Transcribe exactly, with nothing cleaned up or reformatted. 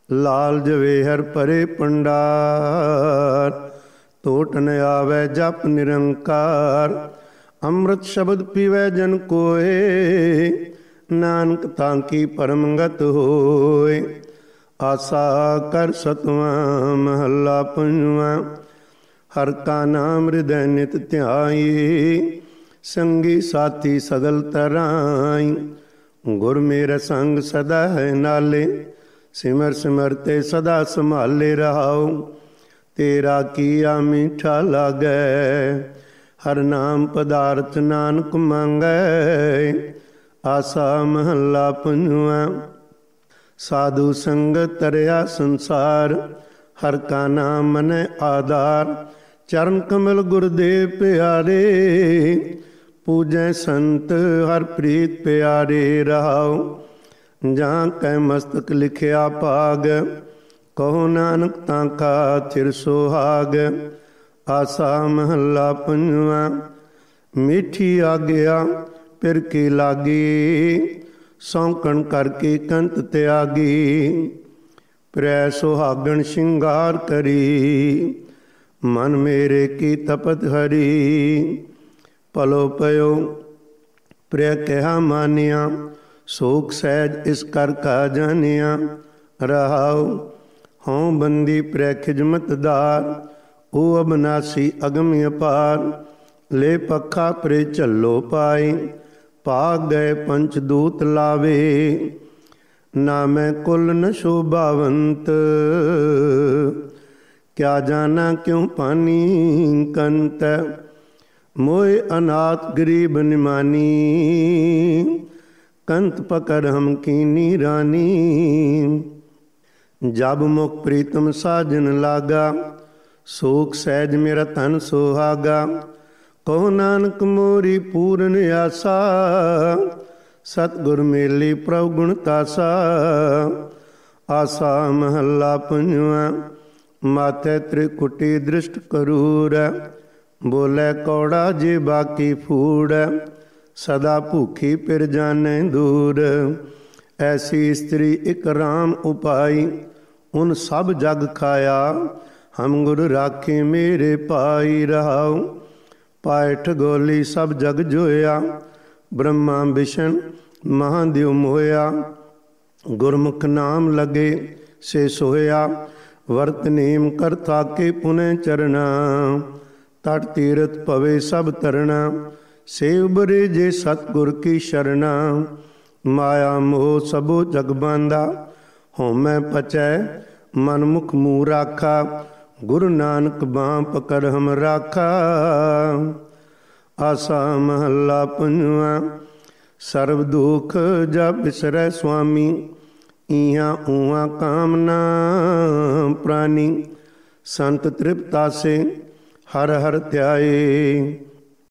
ਲਾਲ ਜਵੇ ਹਰ ਪਰੇ ਪੰਡਾਰ, ਟੋਟ ਨ ਆਵੈ ਜਪ ਨਿਰੰਕਾਰ। ਅੰਮ੍ਰਿਤ ਸ਼ਬਦ ਪੀਵੈ ਜਨ ਕੋਏ, ਨਾਨਕ ਤਾਂ ਕੀ ਪਰਮ ਗਤ ਹੋਏ। ਆਸਾ ਕਰ ਸਤਵਾਂ ਮਹੱਲਾ ਪੰਜਵਾਂ, ਹਰ ਕਾ ਨਾਮ ਹਿਰਦੈ ਨਿਤ ਧਿਆਈ। ਸੰਗੀ ਸਾਥੀ ਸਗਲ ਤਰਾਈ, ਗੁਰ ਮੇਰੇ ਸੰਗ ਸਦਾ ਹੈ ਨਾਲੇ। ਸਿਮਰ ਸਿਮਰ ਤੇ ਸਦਾ ਸੰਭਾਲੇ ਰਹਾਉ, ਤੇਰਾ ਕੀਆ ਮੀਠਾ ਲਾਗੈ। ਹਰ ਨਾਮ ਪਦਾਰਥ ਨਾਨਕ ਮੰਗੈ। ਆਸਾ ਮਹੱਲਾ ਪੰਜਵਾਂ, ਸਾਧੂ ਸੰਗਤ ਤਰਿਆ ਸੰਸਾਰ। ਹਰ ਕਾ ਨਾਮ ਮਨੈ ਆਧਾਰ, ਚਰਨ ਕਮਲ ਗੁਰਦੇਵ ਪਿਆਰੇ। ਪੂਜੈ ਸੰਤ ਹਰ ਪ੍ਰੀਤ ਪਿਆਰੇ ਰਹਾਉ, ਜਾਂ ਕੈ ਮਸਤਕ ਲਿਖਿਆ ਭਾਗ। ਕਹੋ ਨਾਨਕ ਤਾਂ ਕਾ ਥਿਰ ਸੁਹਾਗ। ਆਸਾ ਮਹੱਲਾ ਪੰਜਵਾਂ, ਮਿੱਠੀ ਆਗਿਆ ਪਿਰ ਕੀ ਲਾਗੀ। ਸੌਂਕਣ ਕਰਕੇ ਕੰਤ ਤਿਆਗੀ, ਪ੍ਰੈ ਸੁਹਾਗਣ ਸ਼ਿੰਗਾਰ ਕਰੀ। ਮਨ ਮੇਰੇ ਕੀ ਤਪਤ ਹਰੀ, ਪਲੋ ਪਇਓ ਪ੍ਰੈ ਕਿਹਾ ਮਾਨਿਆ। ਸੋਖ ਸਹਿਜ ਇਸ ਕਰ ਕਾ ਜਾਣਿਆ ਰਹਾਉ। ਹਉ ਬੰਦੀ ਪ੍ਰੈ ਖਿਜਮਤਦਾਰ, ਉਹ ਅਬਨਾਸੀ ਅਗਮ ਅਪਾਰ। ਲੈ ਪੱਖਾ ਪ੍ਰੇ ਝੱਲੋ ਪਾਈ, ਭਾਗ ਗਏ ਪੰਚ ਦੂਤ ਲਾਵੇ। ਨਾ ਮੈਂ ਕੁਲ ਨ ਸ਼ੋਭਾਵੰਤ, ਕਿਆ ਜਾਣਾ ਕਿਉ ਪਾਨੀ ਕੰਤ। ਮੋਏ ਅਨਾਥ ਗਰੀਬ ਨਿਮਾਨੀ, ਕੰਤ ਪਕੜ ਹਮ ਕੀਨੀ ਰਾਨੀ। ਜਬ ਮੁਖ ਪ੍ਰੀਤਮ ਸਾਜਨ ਲਾਗਾ, ਸੋਖ ਸਹਿਜ ਮੇਰਾ ਤਨ ਸੁਹਾਗਾ। ਕਹੋ ਨਾਨਕ ਮੋਰੀ ਪੂਰਨ ਆਸਾ, ਸਤਿਗੁਰ ਮੇਲੀ ਪ੍ਰਭ ਗੁਣ ਤਾਸਾ। ਆਸਾ ਮਹੱਲਾ ਪੰਜਵਾਂ, ਮਾਥੇ ਤ੍ਰਿਕੁਟੀ ਦ੍ਰਿਸ਼ਟ ਕਰੂਰ। ਬੋਲੇ ਕੌੜਾ ਜੇ ਬਾਕੀ ਫੂੜ, ਸਦਾ ਭੂਖੀ ਪਿਰ ਜਾਣੈ ਦੂਰ। ਐਸੀ ਇਸਤਰੀ ਇਕ ਰਾਮ ਉਪਾਈ, ਉਨ ਸਭ ਜਗ ਖਾਇਆ। ਹਮ ਗੁਰ ਰਾਖੇ ਮੇਰੇ ਪਾਈ ਰਹਾਉ, ਪਾਏ ਠਗੋਲੀ ਸਭ ਜਗ ਜੋਇਆ। ਬ੍ਰਹਮਾ ਵਿਸ਼ਨ ਮਹਾਦੇਵ ਮੋਇਆ, ਗੁਰਮੁਖ ਨਾਮ ਲਗੇ ਸੇ ਸੋਇਆ। ਵਰਤ ਨੇਮ ਕਰ ਥਾਕੇ ਪੁਨਹ ਚਰਣਾ, ਤਟ ਤੀਰਥ ਪਵੇ ਸਭ ਤਰਣਾ। ਸੇ ਉਬਰੇ ਜੇ ਸਤਿਗੁਰ ਕੀ ਸ਼ਰਣਾ, ਮਾਇਆ ਮੋਹ ਸਭੋ ਜਗ ਬਾਂਧਾ। ਹਉਮੈ ਪਚੈ ਮਨ ਮੁਖ ਮੂੰਹ ਰਾਖਾ, ਗੁਰੂ ਨਾਨਕ ਬਾਂਹ ਪਕੜ ਹਮ ਰਾਖਾ। ਆਸਾ ਮਹੱਲਾ ਪੰਜਵਾਂ, ਸਰਬ ਦੁਖ ਜਬ ਬਿਸਰੈ ਸੁਆਮੀ। ਇਹਾਂ ਊਹਾਂ ਕਾਮਨਾ ਪ੍ਰਾਨੀ, ਸੰਤ ਤ੍ਰਿਪਤਾਸੇ ਹਰ ਹਰ ਧਿਆਏ।